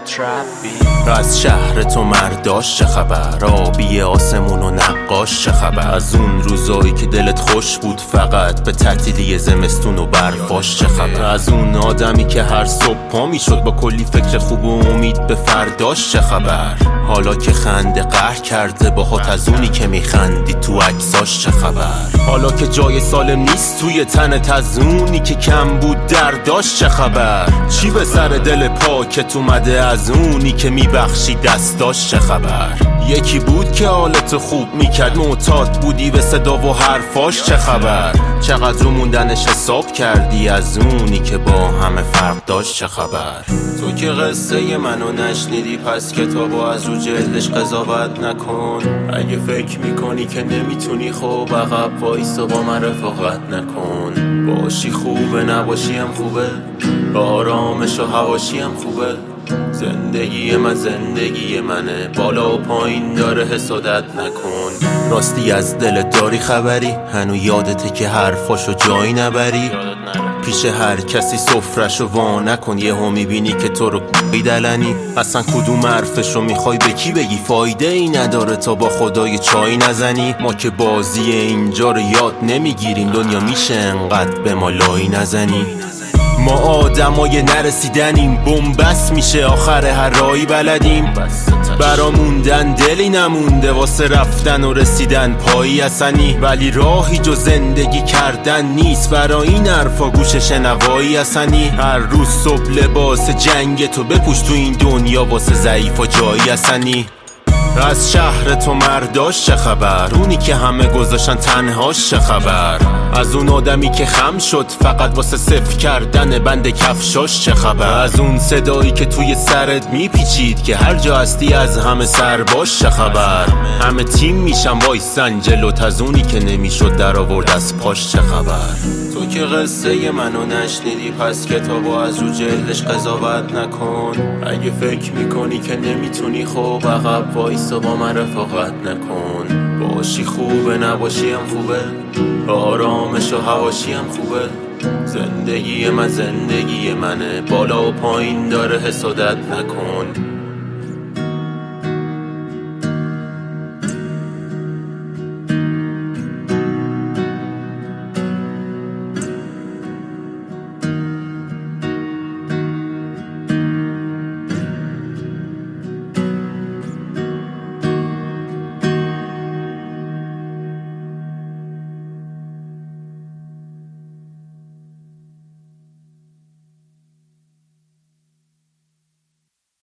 از شهر تو مرداش چه خبر؟ آبی آسمون و نقاش چه خبر؟ از اون روزایی که دلت خوش بود فقط به تعطیلی زمستون و برفاش چه خبر؟ از اون آدمی که هر صبح پا میشد با کلی فکر خوب و امید به فرداش چه خبر؟ حالا که خنده قهر کرده باهات از اونی که میخندی تو عکساش چه خبر؟ حالا که جای سالم نیست توی تنت از اونی که کم بود درداش چه خبر؟ چی به سر دل پاکت اومده از اونی که میبخشی دستاش چه خبر؟ یکی بود که حالت خوب میکرد معتاد بودی به صدا و حرفاش چه خبر؟ چقدر رو موندنش حساب کردی از اونی که با همه فرق داشت چه خبر؟ تو که قصه منو نشنیدی پس کتابو از رو جلدش قضاوت نکن. اگه فکر میکنی که نمیتونی خب عقب وایس و با من رفاقت نکن. باشی خوبه نباشی هم خوبه، آرامش و هواشی هم خوبه. زندگی من زندگی منه، بالا و پایین داره حسادت نکن. راستی از دلت داری خبری؟ هنو یادته که حرفاشو جایی نبری؟ پیش هر کسی سفرشو وا نکن، یهو میبینی که تو رو دلنی. اصلا کدوم حرفشو میخوای به کی بگی؟ فایده ای نداره تا با خدای چای نزنی. ما که بازی اینجا رو یاد نمیگیریم، دنیا میشه انقدر به ما لای نزنی. ما آدمای نرسیدنیم، بن‌بست میشه آخر هر راهی بلدیم. برا موندن دلی نمونده، واسه رفتن و رسیدن پایی حسنی. ولی راهی جو زندگی کردن نیست، برا این حرفا گوش شنوایی حسنی. هر روز صبح لباس جنگ تو بپوش تو این دنیا، واسه ضعیفا جایی حسنی. از شهر تو مرداش چه خبر؟ اونی که همه گذاشتن تنهاش چه خبر؟ از اون آدمی که خم شد فقط واسه صفر کردن بند کفشاش چه خبر؟ از اون صدایی که توی سرت میپیچید که هر جا هستی از همه سر باش چه خبر؟ همه تیم میشن وایسن جلوت، از اونی که نمیشد در آورد از پاش چه خبر؟ تو که قصه منو نشنیدی پس کتابو از رو جلدش قضاوت نکن. اگه فکر میکنی که نمیتونی خب عقب وایس و با من رفاقت نکن. باشی خوبه نباشی هم خوبه، آرامش و هواشی هم خوبه. زندگی من زندگی منه، بالا و پایین داره حسادت نکن.